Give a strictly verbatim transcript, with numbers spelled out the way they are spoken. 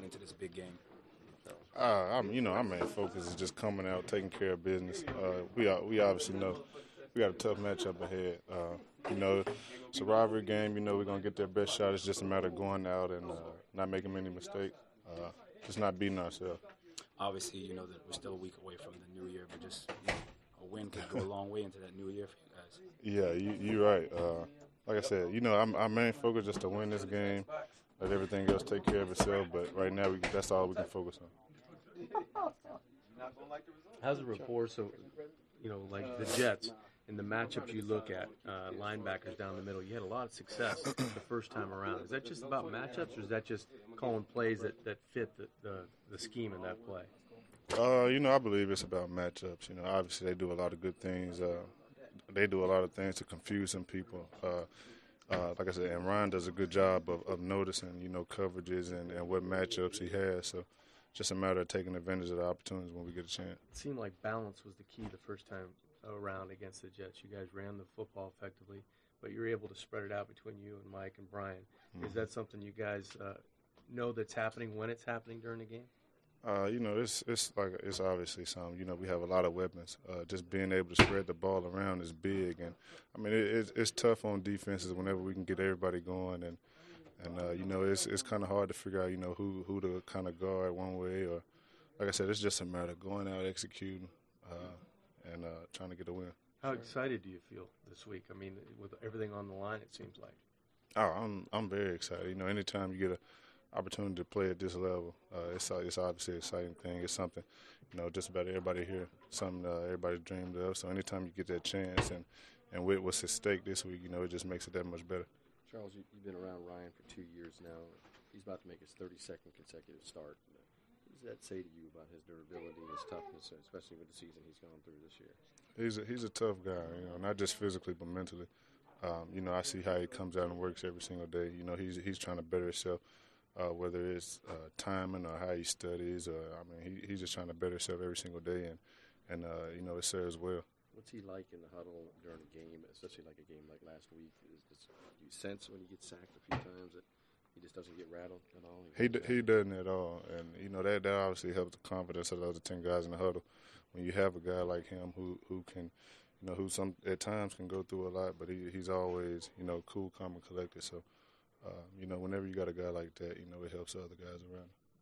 into this big game? Uh, I'm, you know, our main focus is just coming out, taking care of business. Uh, we we obviously know we got a tough matchup ahead. Uh, you know, it's a rivalry game. You know, we're gonna get their best shot. It's just a matter of going out and uh, not making any mistakes. Uh, just not beating ourselves. Obviously, you know that we're still a week away from the new year, but just you know, a win could go a long way into that new year for you guys. Yeah, you, you're right. Uh, like I said, you know, I'm, our main focus is just to win this game. Let everything else take care of itself. But right now, we, that's all we can focus on. How's the rapport? So, you know, like the Jets and the matchups you look at, uh, linebackers down the middle, you had a lot of success the first time around. Is that just about matchups, or is that just calling plays that, that fit the, the, the scheme in that play? Uh, you know, I believe it's about matchups. You know, obviously they do a lot of good things. Uh, they do a lot of things to confuse some people. Uh, uh, like I said, and Ryan does a good job of, of noticing, you know, coverages and, and what matchups he has. So just a matter of taking advantage of the opportunities when we get a chance. It seemed like balance was the key the first time around against the Jets. You guys ran the football effectively, but you were able to spread it out between you and Mike and Brian. Mm-hmm. Is that something you guys uh, know that's happening when it's happening during the game? Uh, you know, it's it's like it's obviously some. You know, we have a lot of weapons. Uh, just being able to spread the ball around is big, and I mean, it, it's, it's tough on defenses whenever we can get everybody going, and and uh, you know, it's it's kind of hard to figure out, you know, who who to kind of guard one way, or like I said, it's just a matter of going out, executing, uh, and uh, trying to get a win. How excited do you feel this week? I mean, with everything on the line, it seems like. Oh, I'm I'm very excited. You know, anytime you get a opportunity to play at this level, uh, it's it's obviously an exciting thing. It's something, you know, just about everybody here, something uh, everybody dreamed of. So anytime you get that chance, and, and with what's at stake this week, you know, it just makes it that much better. Charles, you've been around Ryan for two years now. He's about to make his thirty-second consecutive start. What does that say to you about his durability and his toughness, especially with the season he's gone through this year? He's a, he's a tough guy, you know, not just physically but mentally. Um, you know, I see how he comes out and works every single day. You know, he's he's trying to better himself. Uh, whether it's uh, timing or how he studies, or I mean, he, he's just trying to better himself every single day, and and uh, you know, it serves well. What's he like in the huddle during a game, especially like a game like last week? Is this, do you sense when he gets sacked a few times that he just doesn't get rattled at all? He d- he doesn't at all, and you know that that obviously helps the confidence of the other ten guys in the huddle. When you have a guy like him who who can, you know, who some at times can go through a lot, but he he's always, you know, cool, calm, and collected. So. Uh, you know, whenever you got a guy like that, you know, it helps the other guys around.